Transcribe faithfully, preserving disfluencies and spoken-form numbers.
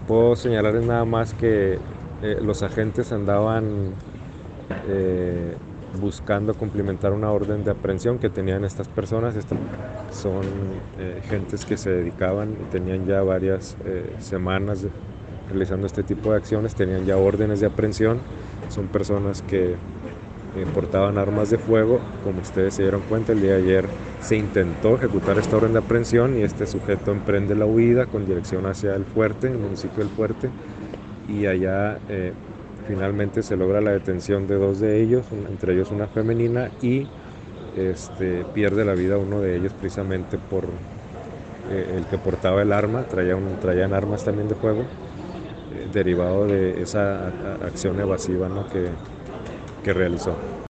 puedo señalar es nada más que eh, los agentes andaban eh, buscando cumplimentar una orden de aprehensión que tenían estas personas. Estas son eh, gentes que se dedicaban y tenían ya varias eh, semanas de- realizando este tipo de acciones, tenían ya órdenes de aprehensión. Son personas que eh, portaban armas de fuego. Como ustedes se dieron cuenta, el día de ayer se intentó ejecutar esta orden de aprehensión y este sujeto emprende la huida con dirección hacia el fuerte, el municipio del Fuerte, y allá eh, finalmente se logra la detención de dos de ellos, entre ellos una femenina, y este, pierde la vida uno de ellos precisamente por eh, el que portaba el arma. Traía un, traían armas también de fuego, eh, derivado de esa a- a- acción evasiva, ¿no?, que, que realizó.